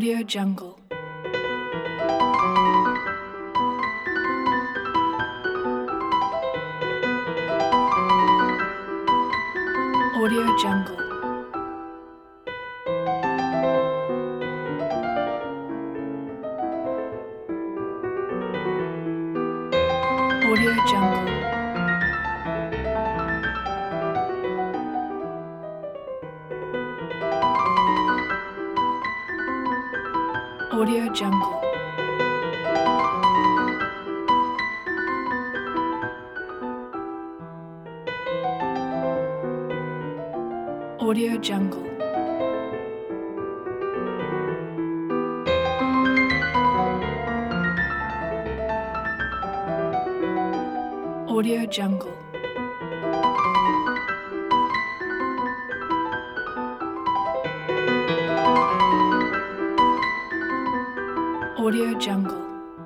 Audio Jungle. Audio Jungle. Audio Jungle. Audio Jungle. Audio Jungle. Audio Jungle. Audio Jungle.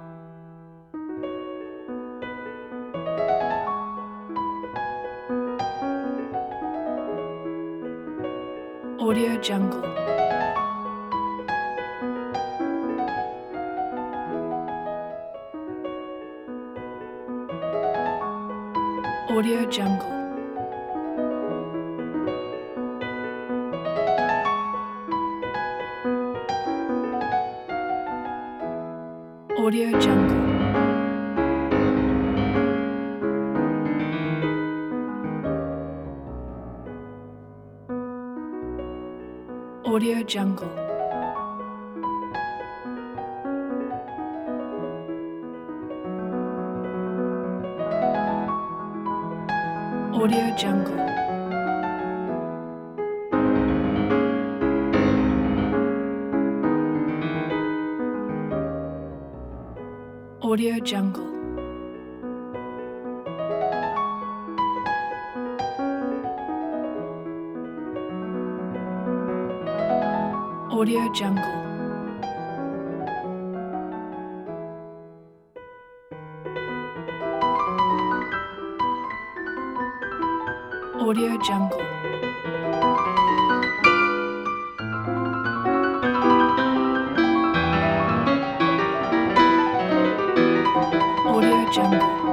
Audio Jungle. Audio Jungle. Audio Jungle. Audio Jungle. Audio Jungle. Audio Jungle. Audio Jungle. Audio Jungle. Audio Jungle.